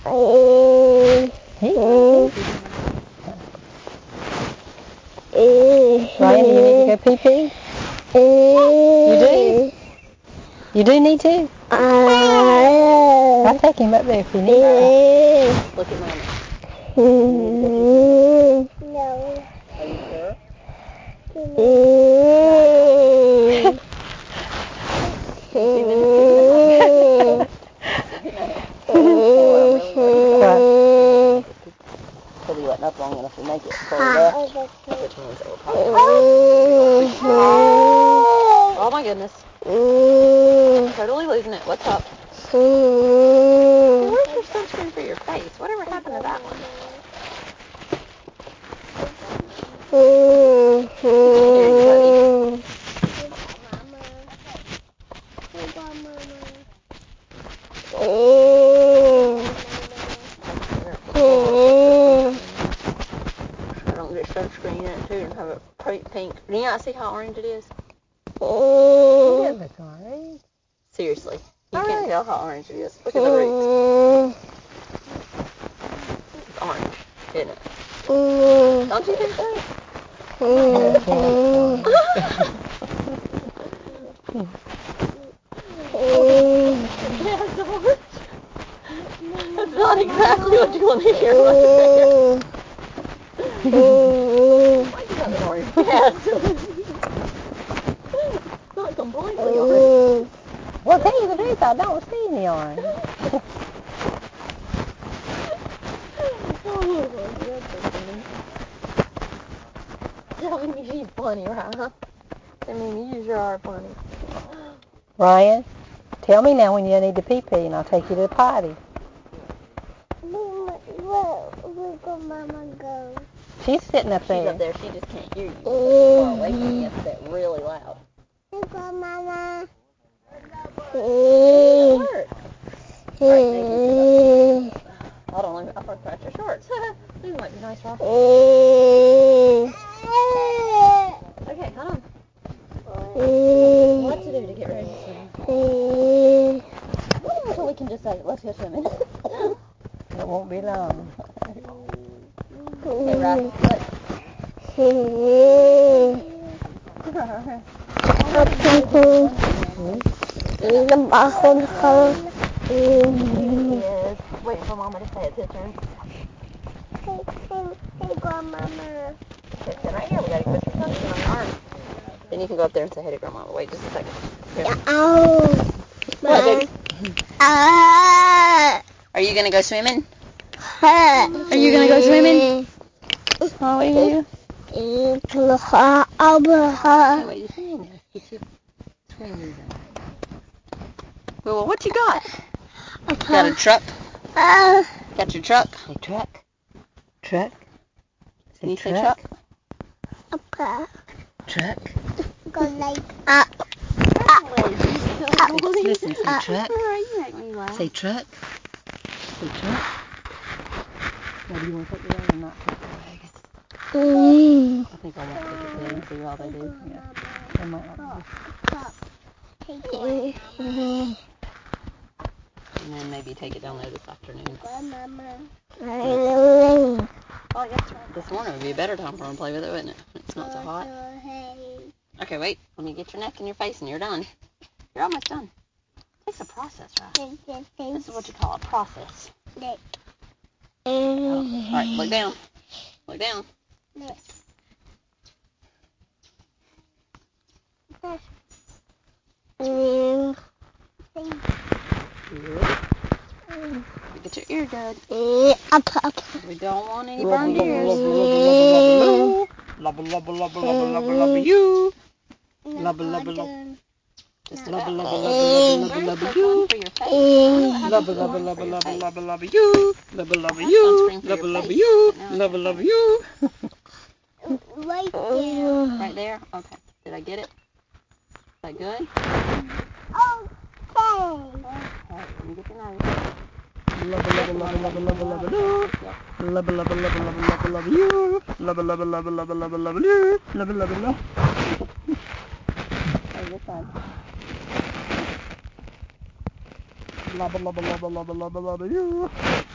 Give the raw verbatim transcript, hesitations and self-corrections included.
Ryan, do you need to go pee-pee? You do? You do need to? I'll take him up there if you need to. Look at Mama. No. Are you sure? Because he wasn't up long enough to make it. So we left, which means it will probably Oh my goodness. Totally losing it. What's up? Where's your sunscreen for your face? Whatever happened to that one? I don't get sunscreen in it too and have it pink. Do you not see how orange it is? It looks orange. Seriously. You All can't right. tell how orange it is. Look at the roots. It's orange, isn't it? Don't you think so? That's not exactly what you want to hear. Why you got an orange? Yes. Not completely orange. Well, tell you the truth, I don't see any orange. Tell me she's funny, right? Huh? I mean, you sure are funny. Ryan, tell me now when you need to pee-pee and I'll take you to the potty. Where, where go Mama go? She's sitting up She's there. up there. She just can't hear you. She's so far away from you. You have to say it really loud. Where go Mama? It worked. All right, thank you. Hold on, let me, I'll first scratch your shorts. These might be nice, Ross. Okay, hold on. What to do to get ready to swim? Well, so we can just say, let's go swimming. It won't be long. Okay, Ross, look. He is waiting for Mama to say it's his turn. Hey, hey, hey, Grandmama. Okay, stand right here. We gotta put your sunscreen on your arm. Then you can go up there and say hey to Grandma. Wait just a second. Here. Oh, What, baby? Ah. Are you gonna go swimming? Are you gonna go swimming? Oh, what are you gonna do? Uh, Wait, you see in there. Get your swimmies on. Well, what you got? Got a truck? uh, Got your truck? Say truck. Truck. Can you say truck? okay. Truck. Go like up. Listen, say truck. You make me laugh. Say truck. Say truck. Now, do you want to take the leg or not take the leg? Mm. I think I won't take it today and see how they do. Yeah. They might not be. Mm. And then maybe take it down there this afternoon. Mm. Oh, yes, this morning would be a better time for them to play with it, wouldn't it? It's not so hot. Okay, wait. Let me get your neck and your face and you're done. You're almost done. It's a process, right? This is what you call a process. Oh, all right, look down. Look down. Mm. Good. Get your ear done. Up, up. We don't want any burned ears. Lubba lubba lubba lubba lubba lubba you. Lubba lubba lubba. Just Lubba about. lubba lubba lubba lubba lubba you. For your face. Lubba lubba lubba lubba lubba lubba you. Lubba lubba you. Lubba lubba you. Lubba lubba you. Right there. Right there? Okay. Did I get it? Is that good? Okay. Okay, let me get your nose. Lubba lubba lubba lubba lubba lubba do. Lubba lubba lubba lubba lubba lubba you. Lubba lubba lubba lubba lubba lubba you. Lubba lubba lubba. Okay, this side. Lubba lubba lubba lubba lubba lubba you.